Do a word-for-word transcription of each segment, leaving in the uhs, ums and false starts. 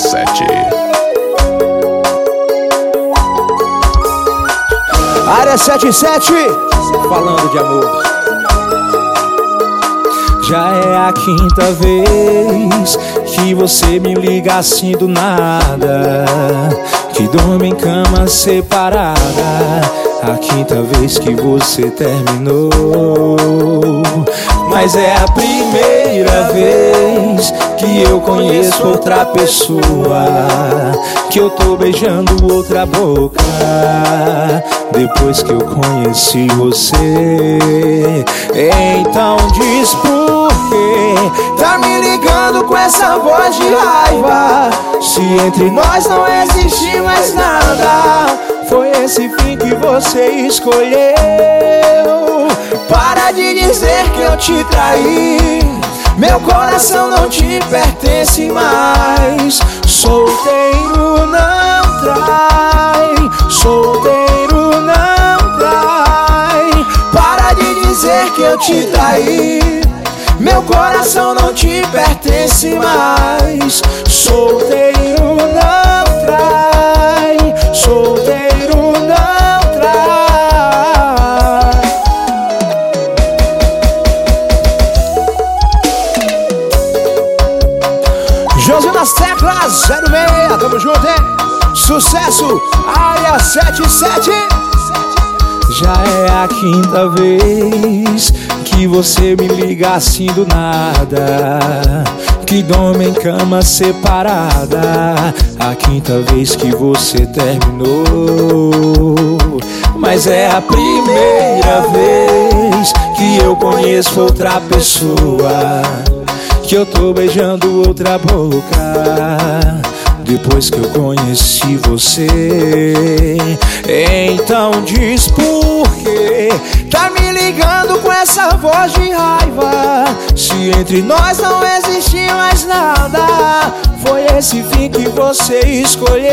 sete. Área setenta e sete, falando de amor. Já é a quinta vez que você me liga assim do nada, que dorme em cama separada. A quinta vez que você terminou, mas é a primeira vez que eu conheço outra pessoa, que eu tô beijando outra boca, depois que eu conheci você. Então diz por que tá me ligando com essa voz de raiva, se entre nós não existe mais nada. Foi esse fim que você escolheu. Para de dizer que eu te traí, meu coração não te pertence mais. Solteiro não trai, solteiro não trai. Para de dizer que eu te traí, meu coração não te pertence mais. Solteiro não trai, solteiro não trai. Josi nas teclas, zero seis, tamo junto, hein? Sucesso, área setenta e sete. Já é a quinta vez que você me liga assim do nada, que dorme em cama separada. A quinta vez que você terminou, mas é a primeira vez que eu conheço outra pessoa, que eu tô beijando outra boca, depois que eu conheci você. Então diz por que tá me ligando com essa voz de raiva, se entre nós não existe mais nada. Foi esse fim que você escolheu.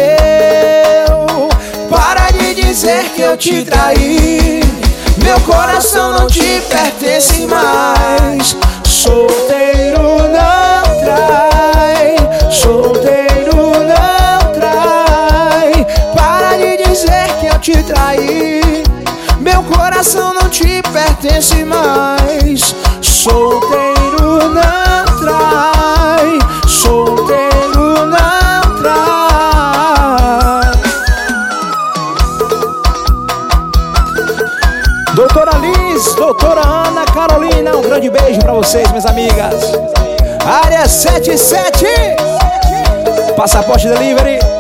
Para de dizer que eu te traí, meu coração não te pertence mais. Solteiro não trai, solteiro não trai. Para de dizer que eu te traí, meu coração não te pertence mais. Solteiro não trai, solteiro não trai. Doutora Liz, doutora Ana Carolina, um grande beijo pra vocês, minhas amigas. Área setenta e sete, Passaporte Delivery.